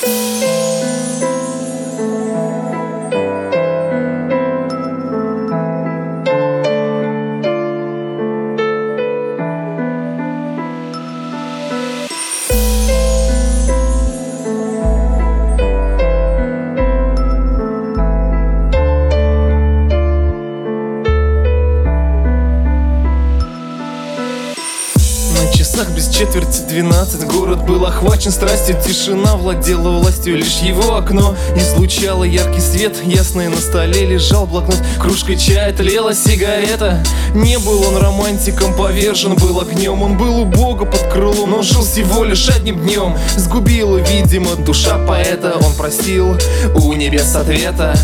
Без четверти 12 город был охвачен страстью. Тишина владела властью, лишь его окно излучало яркий свет. Ясный на столе лежал блокнот, кружкой чая тлела сигарета. Не был он романтиком, повержен был огнем. Он был у Бога под крылом, но жил всего лишь одним днем. Сгубила, видимо, душа поэта. Он просил у небес ответа.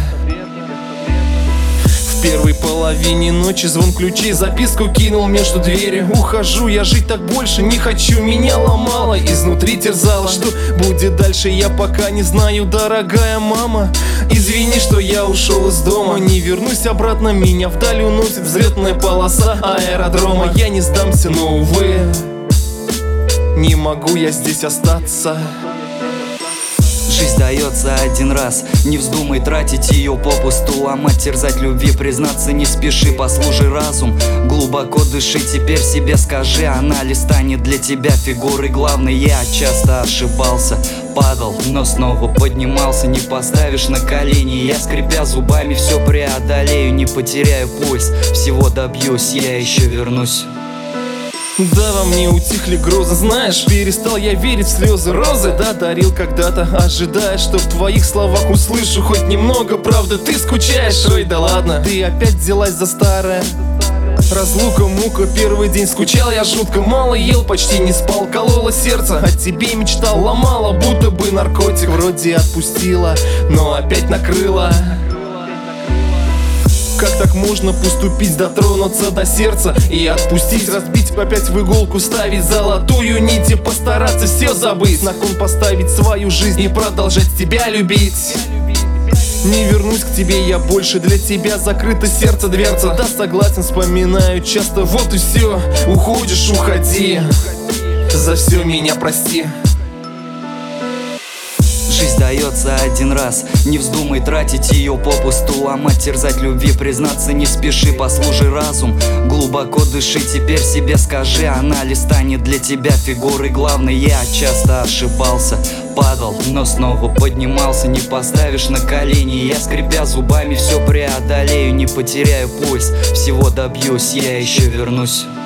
В первой половине ночи звон ключей, записку кинул между двери. Ухожу, я жить так больше не хочу. Меня ломало, изнутри терзало. Что будет дальше, я пока не знаю, дорогая мама. Извини, что я ушел из дома. Не вернусь обратно, меня вдаль уносит взлетная полоса аэродрома. Я не сдамся, но, увы, не могу я здесь остаться. Жизнь дается один раз, не вздумай тратить ее попусту. Ломать, терзать любви, признаться не спеши. Послушай разум, глубоко дыши. Теперь себе скажи, она ли станет для тебя фигурой главной. Я часто ошибался, падал, но снова поднимался. Не поставишь на колени, я, скрипя зубами, все преодолею. Не потеряю пульс, всего добьюсь, я еще вернусь. Да, во мне утихли грозы, знаешь, перестал я верить в слезы розы. Да, дарил когда-то, ожидая, что в твоих словах услышу хоть немного правды. Ты скучаешь, ой, да ладно, ты опять взялась за старое. Разлука, мука, первый день скучал я жутко. Мало ел, почти не спал, кололо сердце. О тебе мечтал, ломала, будто бы наркотик. Вроде отпустила, но опять накрыла. Как так можно поступить, дотронуться до сердца и отпустить, разбить, опять в иголку ставить золотую нить и постараться все забыть, на кон поставить свою жизнь и продолжать тебя любить. Не вернусь к тебе я больше, для тебя закрыто сердце, дверца. Да, согласен, вспоминаю часто, вот и все. Уходишь, уходи, за все меня прости. Жизнь дается один раз, не вздумай тратить ее попусту. Ломать, терзать любви, признаться не спеши. Послушай разум, глубоко дыши. Теперь себе скажи, она ли станет для тебя фигурой главной. Я часто ошибался, падал, но снова поднимался. Не поставишь на колени, я, скрипя зубами, все преодолею. Не потеряю пульс, всего добьюсь, я еще вернусь.